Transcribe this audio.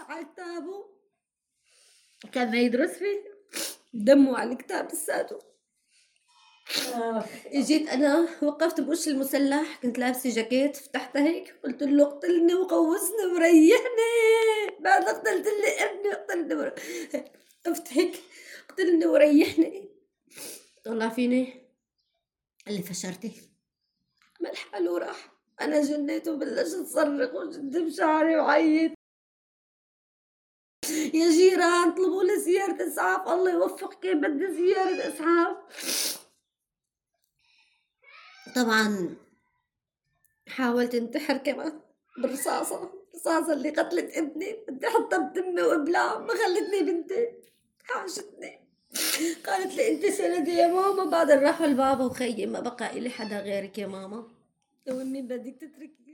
على كتابه كان يدرس فيه، دمه على الكتاب لساته. اجيت انا وقفت بوش المسلح، كنت لابسه جاكيت، فتحتها هيك قلت له اقتلني وقوسني وريحني، بعد قتلت لي ابني اقتلني وقفت هيك اقتلني وريحني. طلع فيني قال لي فشرتي، عمل حاله وراح. انا جنيت وبلشت اصرخ وشد بشعري وعيط، يا جيران اطلبوا لي سيارة اسعاف، الله يوفقك بدي سيارة اسعاف. طبعا حاولت انتحر كمان بالرصاصة، الرصاصة اللي قتلت ابني بدي احطها بدمي وابلع، ما خلتني بنتي، حاشتني. قالت لي انت سندي يا ماما، بعدين راحوا البابا وخيي ما بقى إلي حدا غيرك يا ماما، لو مين بدك تتركي